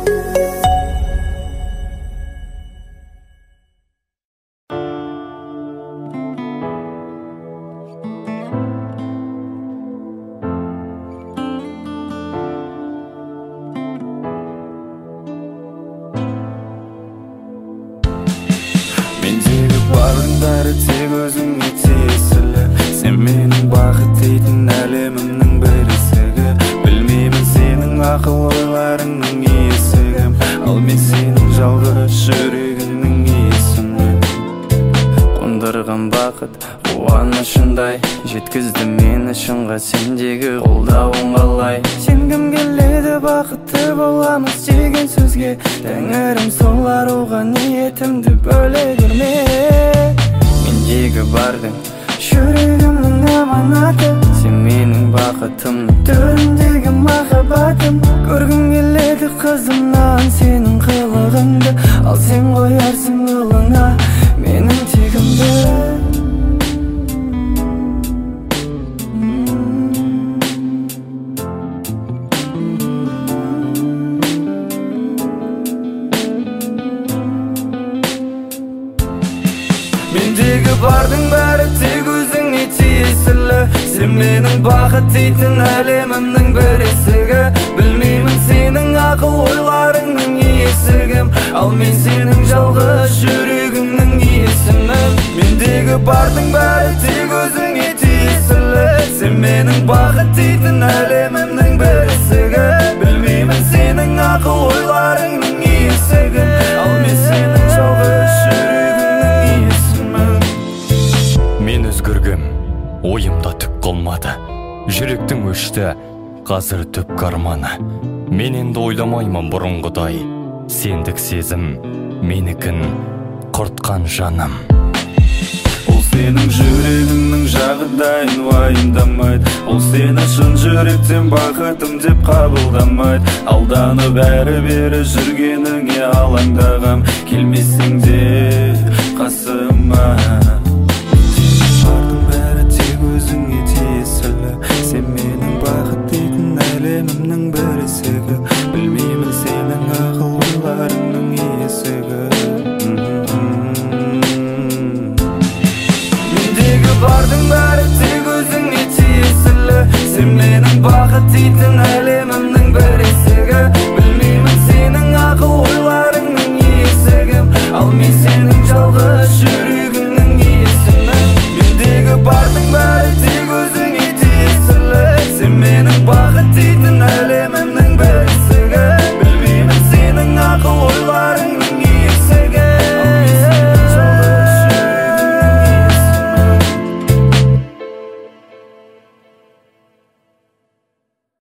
Мендегі бардың бәрі тек өзіңе тиесілі. Сен менің бақыт дейтін әлемімнің бір есігі. Білмеймін сенің ақыл ойларыңның иесі кім, ал мен сенің жалғыз жүрегіңнің иесімін. Қондырған бақыт қуанышындай жеткізді мені шыңға, сендегі қолдауың қалай. Сенгім келеді бақытты боламыз деген сөзге, тәңірім сол аруға ниетімді бөле көрме. Мендегі бардың жүрегімнің аманаты, сен менің бақытымның төріндегі махаббатым. Көргім келеді қызымнан сенің қылығыңды, ал сен қоярсың ұлыңа менің тегімді. Мендегі бардың бәрі тек өзіңе тиесілі. Сен менің бақыт дейтін әлемімнің бір есігі. Білмеймін сенің ақыл ойларыңның иесі кім, ал мен сенің жалғыз жүрегіңнің иесімін. Мендегі бардың бәрі тек өзіңе тиесілі. Сен менің бақыт дейтін әлемімнің бір есігі. Білмеймін сенің ақыл ойларыңның иесі кім, ал мен сенің жалғыз жүрегіңнің иесімін. Мен өзгергім, ойымда түк қалмады. Жүректің өшті, қазір түп карманы. Мен енді ойламаймын бұрынғыдай. Сендік сезім, менікін құртқан жаным. Ол сенің жүрегіңнің жағдайын уайымдамайды. Ол сені шын жүректен бақытым деп қабылдамайды. Алданып әрі-бері жүргеніңе алаңдағам, келмесең де қасыма. Бардың бәрі тек өзіңе тиесілі. Сен менің бақыт дейтін әлемімнің бір есігі.